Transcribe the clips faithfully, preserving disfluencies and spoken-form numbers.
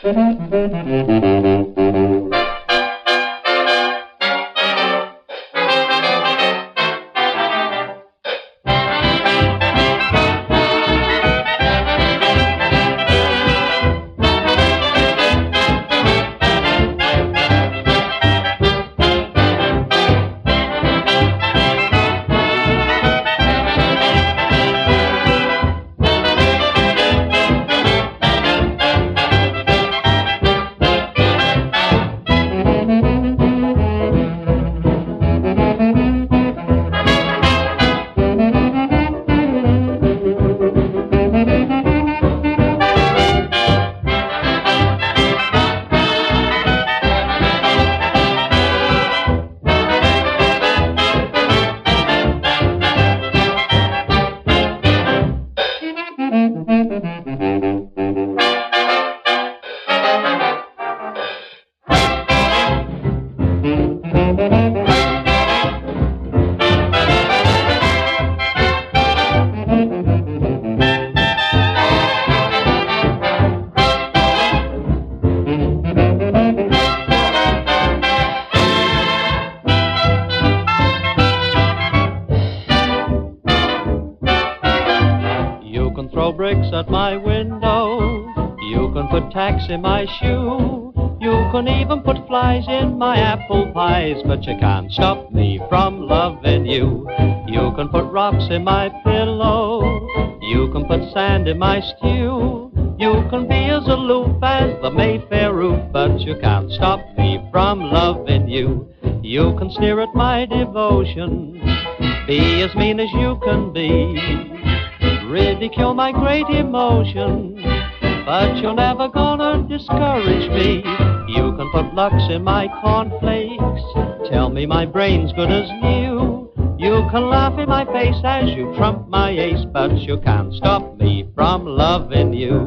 Throw bricks at my window, you can put tacks in my shoe, you can even put flies in my apple pies, but you can't stop me from loving you. You can put rocks in my pillow, you can put sand in my stew, you can be as aloof as the Mayfair roof, but you can't stop me from loving you. You can sneer at my devotion, be as mean as you can be, ridicule my great emotion, but you're never gonna discourage me. You can put Lux in my cornflakes, tell me my brain's good as new, you can laugh in my face as you trump my ace, but you can't stop me from loving you.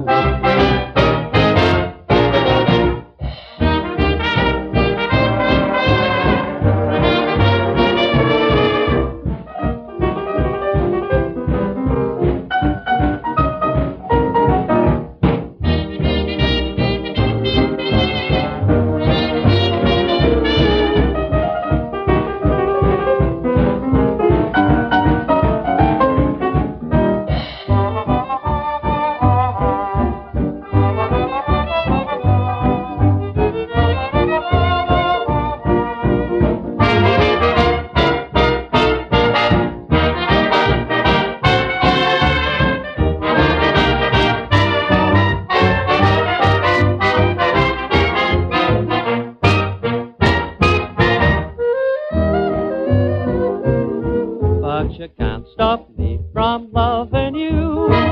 But you can't stop me from loving you.